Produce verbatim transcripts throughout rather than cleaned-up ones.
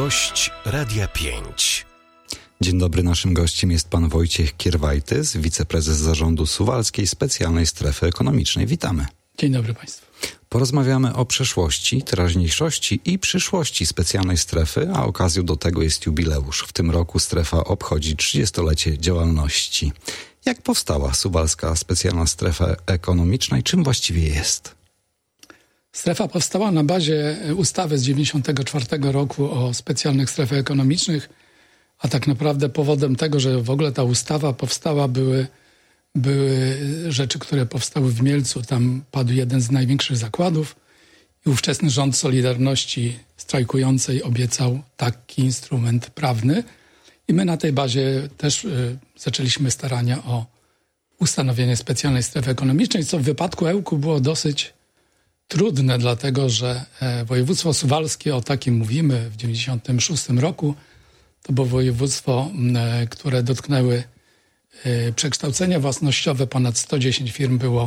Gość Radia pięć. Dzień dobry, naszym gościem jest pan Wojciech Kierwajtys, wiceprezes zarządu Suwalskiej Specjalnej Strefy Ekonomicznej. Witamy. Dzień dobry państwu. Porozmawiamy o przeszłości, teraźniejszości i przyszłości specjalnej strefy, a okazją do tego jest jubileusz. W tym roku strefa obchodzi trzydziestolecie działalności. Jak powstała Suwalska Specjalna Strefa Ekonomiczna i czym właściwie jest? Strefa powstała na bazie ustawy z dziewięćdziesiątego czwartego roku o specjalnych strefach ekonomicznych, a tak naprawdę powodem tego, że w ogóle ta ustawa powstała, były, były rzeczy, które powstały w Mielcu. Tam padł jeden z największych zakładów i ówczesny rząd Solidarności strajkującej obiecał taki instrument prawny. I my na tej bazie też y, zaczęliśmy starania o ustanowienie specjalnej strefy ekonomicznej, co w wypadku Ełku było dosyć trudne, dlatego że e, województwo suwalskie, o takim mówimy w dziewięćdziesiątym szóstym roku, to było województwo, e, które dotknęły e, przekształcenia własnościowe. Ponad sto dziesięć firm było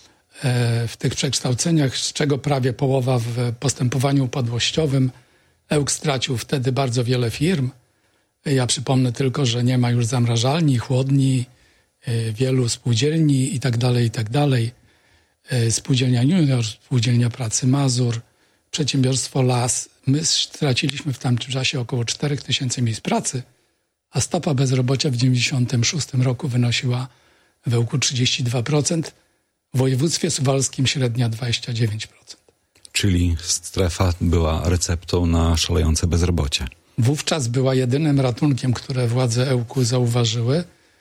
e, w tych przekształceniach, z czego prawie połowa w postępowaniu upadłościowym. Ełk stracił wtedy bardzo wiele firm. Ja przypomnę tylko, że nie ma już zamrażalni, chłodni, e, wielu spółdzielni i tak dalej, i tak dalej. Spółdzielnia Junior, Spółdzielnia Pracy Mazur, Przedsiębiorstwo Las. My straciliśmy w tamtym czasie około cztery tysiące miejsc pracy, a stopa bezrobocia w dziewięćdziesiątym szóstym roku wynosiła w Ełku trzydzieści dwa procent, w województwie suwalskim średnia dwadzieścia dziewięć procent. Czyli strefa była receptą na szalejące bezrobocie. Wówczas była jedynym ratunkiem, które władze Ełku zauważyły.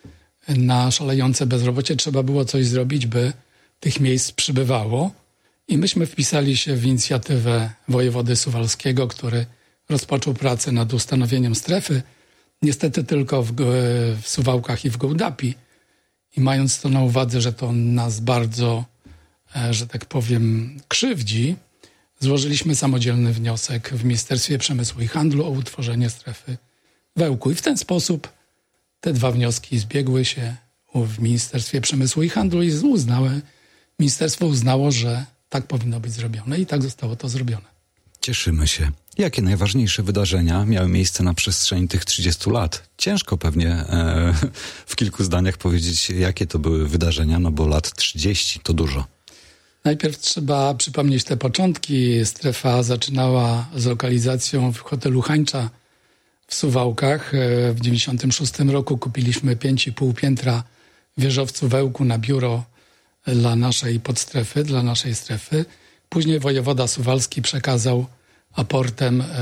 Na szalejące bezrobocie trzeba było coś zrobić, by tych miejsc przybywało i myśmy wpisali się w inicjatywę wojewody suwalskiego, który rozpoczął pracę nad ustanowieniem strefy, niestety tylko w, w Suwałkach i w Gołdapi. I mając to na uwadze, że to nas bardzo, że tak powiem, krzywdzi, złożyliśmy samodzielny wniosek w Ministerstwie Przemysłu i Handlu o utworzenie strefy w Ełku. I w ten sposób te dwa wnioski zbiegły się w Ministerstwie Przemysłu i Handlu i uznały, Ministerstwo uznało, że tak powinno być zrobione i tak zostało to zrobione. Cieszymy się. Jakie najważniejsze wydarzenia miały miejsce na przestrzeni tych trzydziestu lat? Ciężko pewnie e, w kilku zdaniach powiedzieć, jakie to były wydarzenia, no bo lat trzydzieści to dużo. Najpierw trzeba przypomnieć te początki. Strefa zaczynała z lokalizacją w hotelu Hańcza w Suwałkach. W dziewięćdziesiątym szóstym roku kupiliśmy pięć i pół piętra wieżowcu w Ełku na biuro dla naszej podstrefy, dla naszej strefy. Później wojewoda suwalski przekazał aportem e,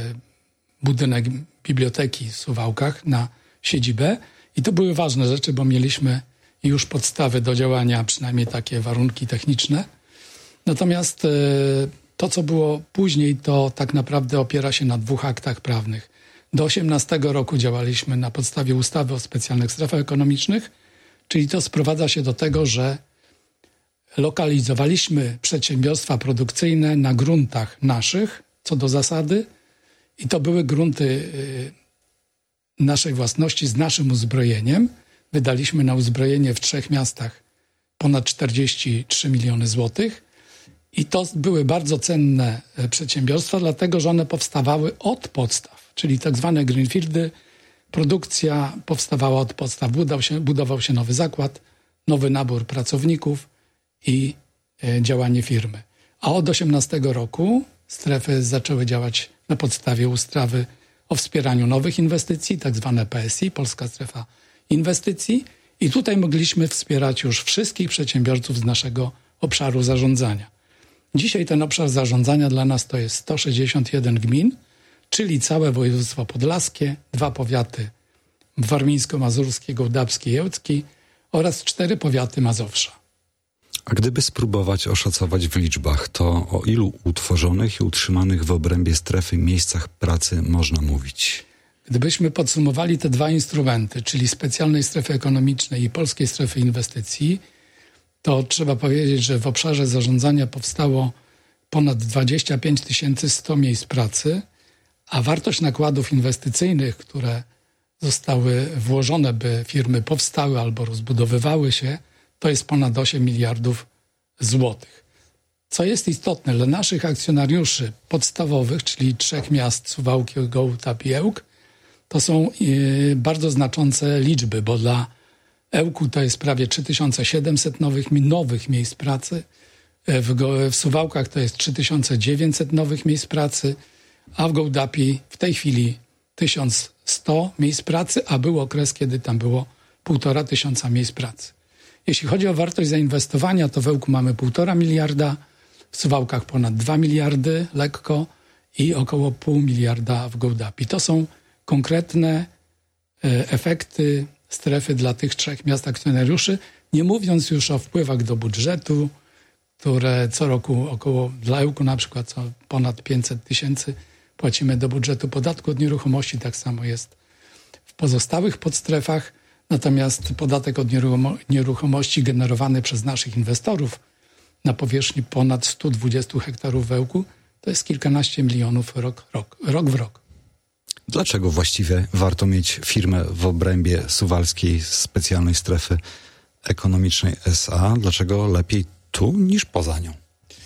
budynek biblioteki w Suwałkach na siedzibę. I to były ważne rzeczy, bo mieliśmy już podstawy do działania, przynajmniej takie warunki techniczne. Natomiast e, to, co było później, to tak naprawdę opiera się na dwóch aktach prawnych. Do osiemnastego roku działaliśmy na podstawie ustawy o specjalnych strefach ekonomicznych, czyli to sprowadza się do tego, że lokalizowaliśmy przedsiębiorstwa produkcyjne na gruntach naszych, co do zasady, i to były grunty naszej własności z naszym uzbrojeniem. Wydaliśmy na uzbrojenie w trzech miastach ponad czterdzieści trzy miliony złotych i to były bardzo cenne przedsiębiorstwa, dlatego że one powstawały od podstaw, czyli tak zwane greenfieldy. Produkcja powstawała od podstaw, budował się, budował się nowy zakład, nowy nabór pracowników i e, działanie firmy. A od osiemnastego roku strefy zaczęły działać na podstawie ustawy o wspieraniu nowych inwestycji, tak zwane P S I, Polska Strefa Inwestycji. I tutaj mogliśmy wspierać już wszystkich przedsiębiorców z naszego obszaru zarządzania. Dzisiaj ten obszar zarządzania dla nas to jest sto sześćdziesiąt jeden gmin, czyli całe województwo podlaskie, dwa powiaty warmińsko-mazurskie, gołdapski i ełcki oraz cztery powiaty Mazowsza. A gdyby spróbować oszacować w liczbach, to o ilu utworzonych i utrzymanych w obrębie strefy miejscach pracy można mówić? Gdybyśmy podsumowali te dwa instrumenty, czyli specjalnej strefy ekonomicznej i polskiej strefy inwestycji, to trzeba powiedzieć, że w obszarze zarządzania powstało ponad dwadzieścia pięć tysięcy sto miejsc pracy, a wartość nakładów inwestycyjnych, które zostały włożone, by firmy powstały albo rozbudowywały się, to jest ponad osiem miliardów złotych. Co jest istotne, dla naszych akcjonariuszy podstawowych, czyli trzech miast, Suwałki, Gołdap i Ełk, to są yy, bardzo znaczące liczby, bo dla Ełku to jest prawie trzy tysiące siedemset nowych, nowych miejsc pracy, w, Go, w Suwałkach to jest trzy tysiące dziewięćset nowych miejsc pracy, a w Gołdapi w tej chwili tysiąc sto miejsc pracy, a był okres, kiedy tam było półtora tysiąca miejsc pracy. Jeśli chodzi o wartość zainwestowania, to w Ełku mamy półtora miliarda, w Suwałkach ponad dwa miliardy lekko i około pół miliarda w Gołdapi. To są konkretne e, efekty strefy dla tych trzech miast akcjonariuszy, nie mówiąc już o wpływach do budżetu, które co roku około, dla Ełku na przykład co ponad pięćset tysięcy płacimy do budżetu podatku od nieruchomości, tak samo jest w pozostałych podstrefach, natomiast podatek od nieruchomości generowany przez naszych inwestorów na powierzchni ponad sto dwadzieścia hektarów w Ełku to jest kilkanaście milionów rok, rok, rok w rok. Dlaczego właściwie warto mieć firmę w obrębie Suwalskiej Specjalnej Strefy Ekonomicznej S A? Dlaczego lepiej tu niż poza nią?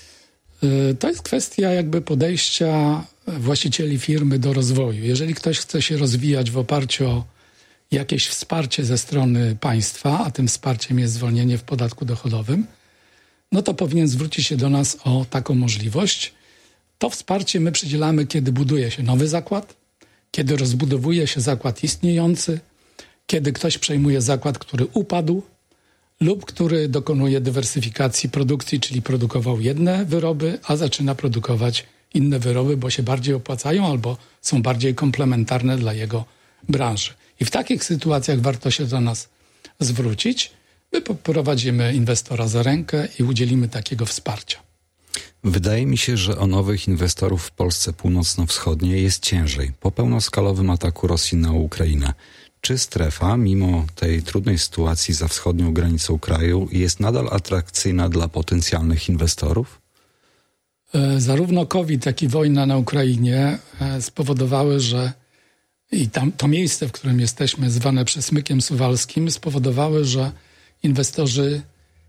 To jest kwestia jakby podejścia właścicieli firmy do rozwoju. Jeżeli ktoś chce się rozwijać w oparciu o jakieś wsparcie ze strony państwa, a tym wsparciem jest zwolnienie w podatku dochodowym, no to powinien zwrócić się do nas o taką możliwość. To wsparcie my przydzielamy, kiedy buduje się nowy zakład, kiedy rozbudowuje się zakład istniejący, kiedy ktoś przejmuje zakład, który upadł lub który dokonuje dywersyfikacji produkcji, czyli produkował jedne wyroby, a zaczyna produkować inne wyroby, bo się bardziej opłacają albo są bardziej komplementarne dla jego branży. I w takich sytuacjach warto się do nas zwrócić. My poprowadzimy inwestora za rękę i udzielimy takiego wsparcia. Wydaje mi się, że o nowych inwestorów w Polsce północno-wschodniej jest ciężej po pełnoskalowym ataku Rosji na Ukrainę. Czy strefa, mimo tej trudnej sytuacji za wschodnią granicą kraju, jest nadal atrakcyjna dla potencjalnych inwestorów? Zarówno COVID, jak i wojna na Ukrainie spowodowały, że i tam, to miejsce, w którym jesteśmy, zwane Przesmykiem Suwalskim, spowodowały, że inwestorzy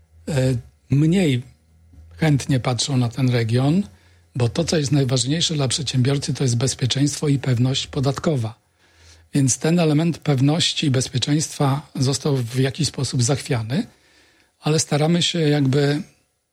mniej chętnie patrzą na ten region, bo to, co jest najważniejsze dla przedsiębiorcy, to jest bezpieczeństwo i pewność podatkowa. Więc ten element pewności i bezpieczeństwa został w jakiś sposób zachwiany, ale staramy się jakby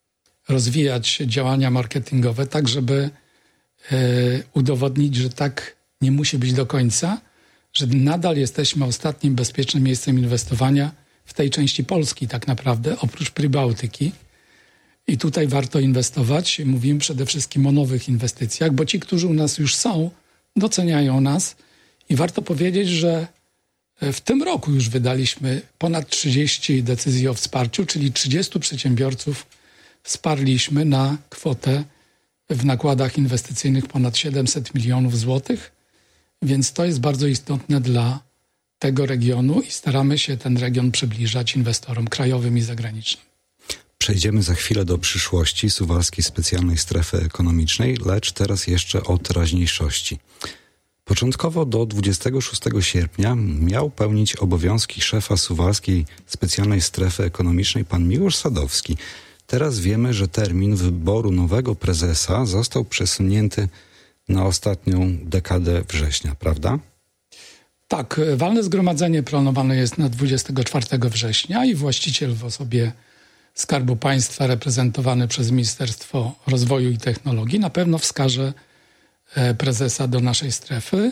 rozwijać działania marketingowe tak, żeby y, udowodnić, że tak nie musi być do końca, że nadal jesteśmy ostatnim bezpiecznym miejscem inwestowania w tej części Polski tak naprawdę, oprócz Prybałtyki. I tutaj warto inwestować. Mówimy przede wszystkim o nowych inwestycjach, bo ci, którzy u nas już są, doceniają nas. I warto powiedzieć, że w tym roku już wydaliśmy ponad trzydzieści decyzji o wsparciu, czyli trzydziestu przedsiębiorców wsparliśmy na kwotę w nakładach inwestycyjnych ponad siedemset milionów złotych, więc to jest bardzo istotne dla tego regionu i staramy się ten region przybliżać inwestorom krajowym i zagranicznym. Przejdziemy za chwilę do przyszłości Suwalskiej Specjalnej Strefy Ekonomicznej, lecz teraz jeszcze o teraźniejszości. Początkowo do dwudziestego szóstego sierpnia miał pełnić obowiązki szefa Suwalskiej Specjalnej Strefy Ekonomicznej pan Miłosz Sadowski. Teraz wiemy, że termin wyboru nowego prezesa został przesunięty na ostatnią dekadę września, prawda? Tak, walne zgromadzenie planowane jest na dwudziestego czwartego września i właściciel w osobie Skarbu Państwa reprezentowany przez Ministerstwo Rozwoju i Technologii na pewno wskaże prezesa do naszej strefy.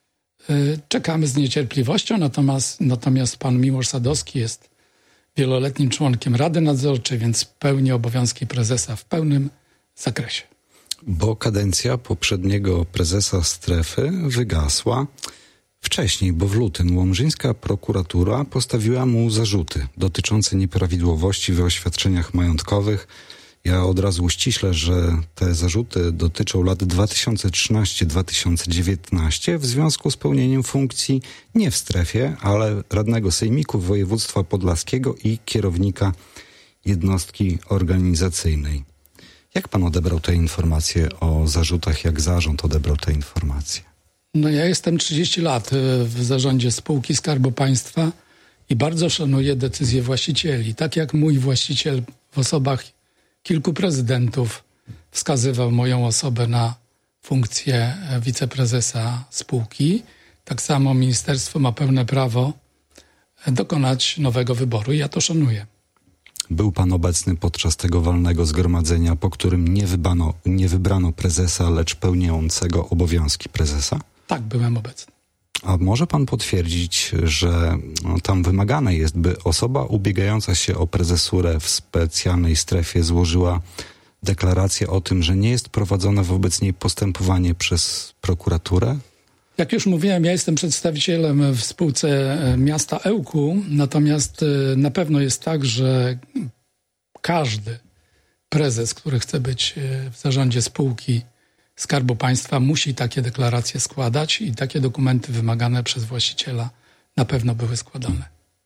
Czekamy z niecierpliwością, natomiast, natomiast pan Miłosz Sadowski jest wieloletnim członkiem Rady Nadzorczej, więc pełni obowiązki prezesa w pełnym zakresie. Bo kadencja poprzedniego prezesa strefy wygasła wcześniej, bo w lutym łomżyńska prokuratura postawiła mu zarzuty dotyczące nieprawidłowości w oświadczeniach majątkowych. Ja od razu uściślę, że te zarzuty dotyczą lat dwa tysiące trzynastego do dwa tysiące dziewiętnastego w związku z pełnieniem funkcji nie w strefie, ale radnego sejmiku województwa podlaskiego i kierownika jednostki organizacyjnej. Jak pan odebrał te informacje o zarzutach, jak zarząd odebrał te informacje? No ja jestem trzydzieści lat w zarządzie spółki Skarbu Państwa i bardzo szanuję decyzje właścicieli. Tak jak mój właściciel w osobach kilku prezydentów wskazywał moją osobę na funkcję wiceprezesa spółki. Tak samo ministerstwo ma pełne prawo dokonać nowego wyboru i ja to szanuję. Był pan obecny podczas tego walnego zgromadzenia, po którym nie wybrano, nie wybrano prezesa, lecz pełniącego obowiązki prezesa? Tak, byłem obecny. A może pan potwierdzić, że no, tam wymagane jest, by osoba ubiegająca się o prezesurę w specjalnej strefie złożyła deklarację o tym, że nie jest prowadzone wobec niej postępowanie przez prokuraturę? Jak już mówiłem, ja jestem przedstawicielem w spółce miasta Ełku, natomiast na pewno jest tak, że każdy prezes, który chce być w zarządzie spółki Skarbu Państwa, musi takie deklaracje składać i takie dokumenty wymagane przez właściciela na pewno były składane.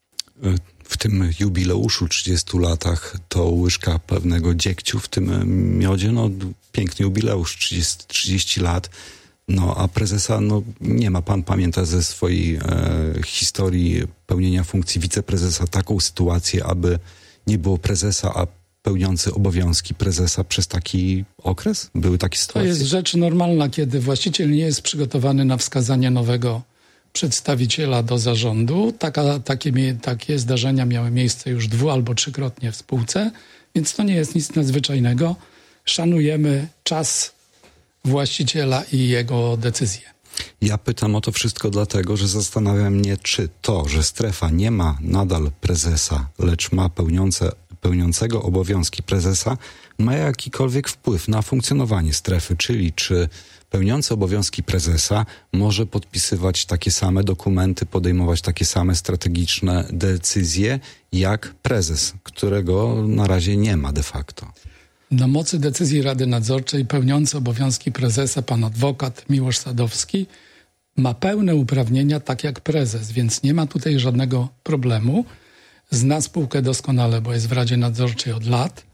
W tym jubileuszu trzydziestu latach to łyżka pewnego dziegciu w tym miodzie, no piękny jubileusz, trzydzieści, trzydzieści lat. No, a prezesa, no nie ma. Pan pamięta ze swojej e, historii pełnienia funkcji wiceprezesa taką sytuację, aby nie było prezesa, a pełniący obowiązki prezesa przez taki okres? Były takie sytuacje? To jest rzecz normalna, kiedy właściciel nie jest przygotowany na wskazanie nowego przedstawiciela do zarządu. Taka, takie, takie zdarzenia miały miejsce już dwu albo trzykrotnie w spółce, więc to nie jest nic nadzwyczajnego. Szanujemy czas właściciela i jego decyzje. Ja pytam o to wszystko dlatego, że zastanawia mnie, czy to, że strefa nie ma nadal prezesa, lecz ma pełniące, pełniącego obowiązki prezesa, ma jakikolwiek wpływ na funkcjonowanie strefy, czyli czy pełniący obowiązki prezesa może podpisywać takie same dokumenty, podejmować takie same strategiczne decyzje jak prezes, którego na razie nie ma de facto. Na mocy decyzji Rady Nadzorczej pełniący obowiązki prezesa, pan adwokat Miłosz Sadowski, ma pełne uprawnienia tak jak prezes, więc nie ma tutaj żadnego problemu. Zna spółkę doskonale, bo jest w Radzie Nadzorczej od lat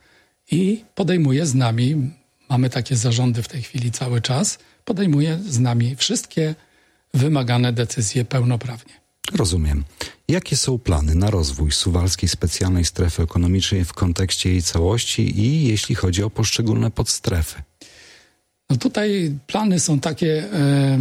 i podejmuje z nami, mamy takie zarządy w tej chwili cały czas, podejmuje z nami wszystkie wymagane decyzje pełnoprawnie. Rozumiem. Jakie są plany na rozwój Suwalskiej Specjalnej Strefy Ekonomicznej w kontekście jej całości i jeśli chodzi o poszczególne podstrefy? No tutaj plany są takie, e,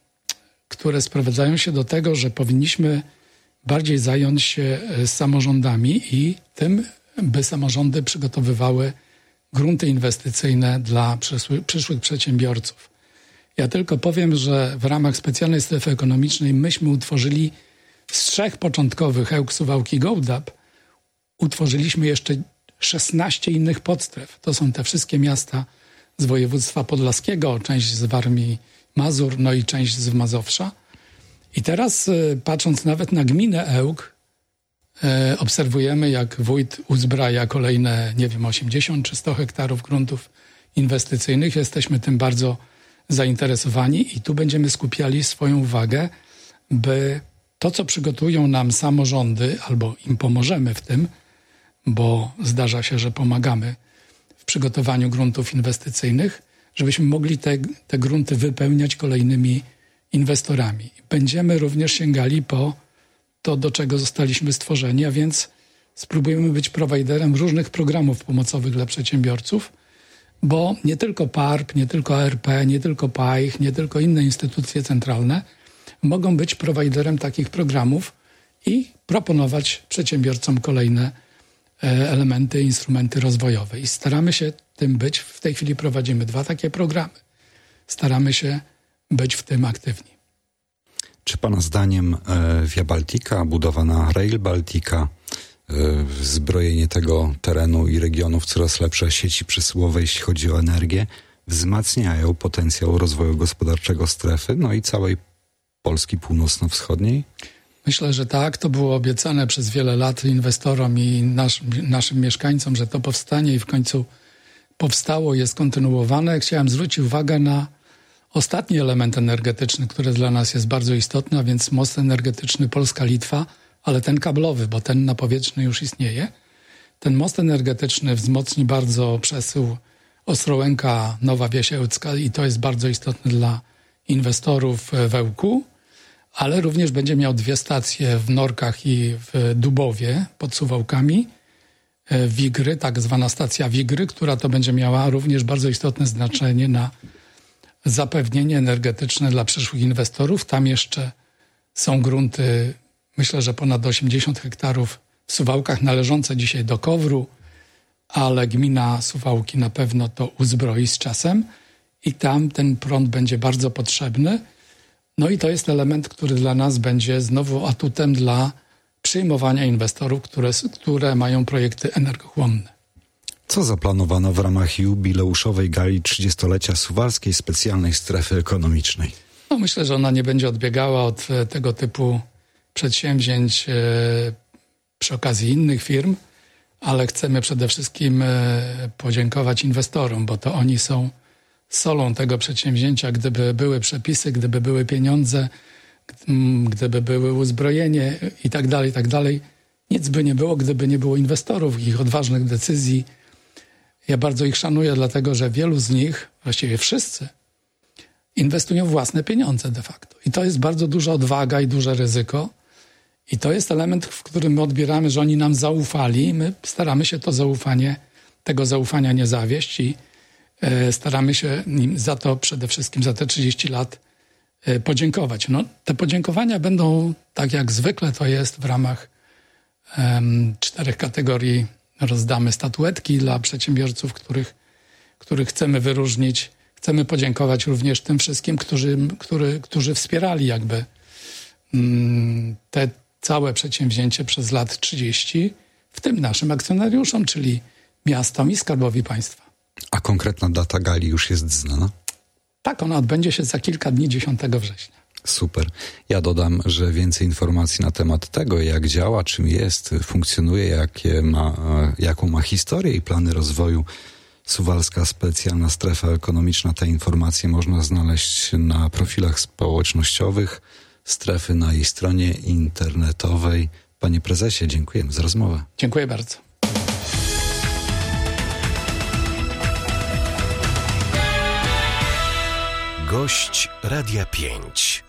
które sprowadzają się do tego, że powinniśmy bardziej zająć się samorządami i tym, by samorządy przygotowywały grunty inwestycyjne dla przyszły, przyszłych przedsiębiorców. Ja tylko powiem, że w ramach Specjalnej Strefy Ekonomicznej myśmy utworzyli z trzech początkowych Ełk, Suwałki, Gołdap utworzyliśmy jeszcze szesnaście innych podstref. To są te wszystkie miasta z województwa podlaskiego, część z Warmii, Mazur, no i część z Mazowsza. I teraz patrząc nawet na gminę Ełk, e, obserwujemy, jak wójt uzbraja kolejne, nie wiem, osiemdziesiąt czy sto hektarów gruntów inwestycyjnych. Jesteśmy tym bardzo zainteresowani i tu będziemy skupiali swoją uwagę, by to, co przygotują nam samorządy, albo im pomożemy w tym, bo zdarza się, że pomagamy w przygotowaniu gruntów inwestycyjnych, żebyśmy mogli te, te grunty wypełniać kolejnymi inwestorami. Będziemy również sięgali po to, do czego zostaliśmy stworzeni, a więc spróbujemy być prowajderem różnych programów pomocowych dla przedsiębiorców, bo nie tylko P A R P, nie tylko A R P, nie tylko P A I H, nie tylko inne instytucje centralne mogą być prowajderem takich programów i proponować przedsiębiorcom kolejne elementy, instrumenty rozwojowe. I staramy się tym być. W tej chwili prowadzimy dwa takie programy. Staramy się być w tym aktywni. Czy pana zdaniem e, Via Baltica, budowa na Rail Baltica, e, zbrojenie tego terenu i regionu w coraz lepsze sieci przesyłowe, jeśli chodzi o energię, wzmacniają potencjał rozwoju gospodarczego strefy, no i całej Polski północno-wschodniej? Myślę, że tak. To było obiecane przez wiele lat inwestorom i nasz, naszym mieszkańcom, że to powstanie i w końcu powstało, jest kontynuowane. Chciałem zwrócić uwagę na ostatni element energetyczny, który dla nas jest bardzo istotny, a więc most energetyczny Polska-Litwa, ale ten kablowy, bo ten napowietrzny już istnieje. Ten most energetyczny wzmocni bardzo przesył Ostrołęka-Nowa Wieś Ełcka i to jest bardzo istotne dla inwestorów w Ełku, ale również będzie miał dwie stacje w Norkach i w Dubowie pod Suwałkami. Wigry, tak zwana stacja Wigry, która to będzie miała również bardzo istotne znaczenie na zapewnienie energetyczne dla przyszłych inwestorów. Tam jeszcze są grunty, myślę, że ponad osiemdziesiąt hektarów w Suwałkach należące dzisiaj do Kowru, ale gmina Suwałki na pewno to uzbroi z czasem i tam ten prąd będzie bardzo potrzebny. No i to jest element, który dla nas będzie znowu atutem dla przyjmowania inwestorów, które, które mają projekty energochłonne. Co zaplanowano w ramach jubileuszowej gali trzydziestolecia Suwalskiej Specjalnej Strefy Ekonomicznej? No myślę, że ona nie będzie odbiegała od tego typu przedsięwzięć e, przy okazji innych firm, ale chcemy przede wszystkim e, podziękować inwestorom, bo to oni są solą tego przedsięwzięcia. Gdyby były przepisy, gdyby były pieniądze, gdyby były uzbrojenie i tak dalej, i tak dalej, nic by nie było, gdyby nie było inwestorów, ich odważnych decyzji. Ja bardzo ich szanuję, dlatego że wielu z nich, właściwie wszyscy, inwestują własne pieniądze de facto. I to jest bardzo duża odwaga i duże ryzyko. I to jest element, w którym my odbieramy, że oni nam zaufali i my staramy się to zaufanie, tego zaufania nie zawieść i e, staramy się im za to przede wszystkim, za te trzydzieści lat e, podziękować. No, te podziękowania będą, tak jak zwykle to jest, w ramach e, czterech kategorii. Rozdamy statuetki dla przedsiębiorców, których, których chcemy wyróżnić. Chcemy podziękować również tym wszystkim, którzy, który, którzy wspierali jakby mm, te całe przedsięwzięcie przez lat trzydzieści, w tym naszym akcjonariuszom, czyli miastom i Skarbowi Państwa. A konkretna data gali już jest znana? Tak, ona odbędzie się za kilka dni, dziesiątego września. Super. Ja dodam, że więcej informacji na temat tego, jak działa, czym jest, funkcjonuje, jakie ma, jaką ma historię i plany rozwoju Suwalska Specjalna Strefa Ekonomiczna. Te informacje można znaleźć na profilach społecznościowych strefy, na jej stronie internetowej. Panie prezesie, dziękujemy za rozmowę. Dziękuję bardzo. Gość Radia pięć.